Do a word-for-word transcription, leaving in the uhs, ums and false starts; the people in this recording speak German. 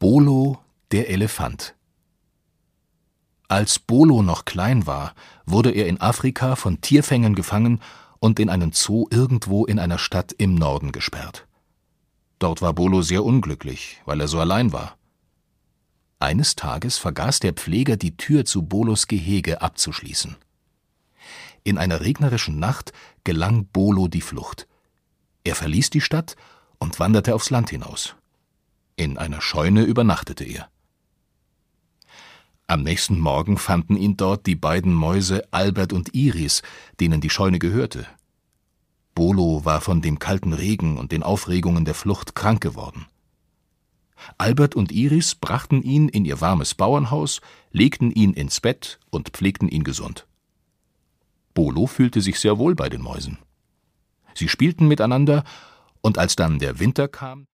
Bolo, der Elefant. Als Bolo noch klein war, wurde er in Afrika von Tierfängern gefangen und in einen Zoo irgendwo in einer Stadt im Norden gesperrt. Dort war Bolo sehr unglücklich, weil er so allein war. Eines Tages vergaß der Pfleger, die Tür zu Bolos Gehege abzuschließen. In einer regnerischen Nacht gelang Bolo die Flucht. Er verließ die Stadt und wanderte aufs Land hinaus. In einer Scheune übernachtete er. Am nächsten Morgen fanden ihn dort die beiden Mäuse Albert und Iris, denen die Scheune gehörte. Bolo war von dem kalten Regen und den Aufregungen der Flucht krank geworden. Albert und Iris brachten ihn in ihr warmes Bauernhaus, legten ihn ins Bett und pflegten ihn gesund. Bolo fühlte sich sehr wohl bei den Mäusen. Sie spielten miteinander, und als dann der Winter kam,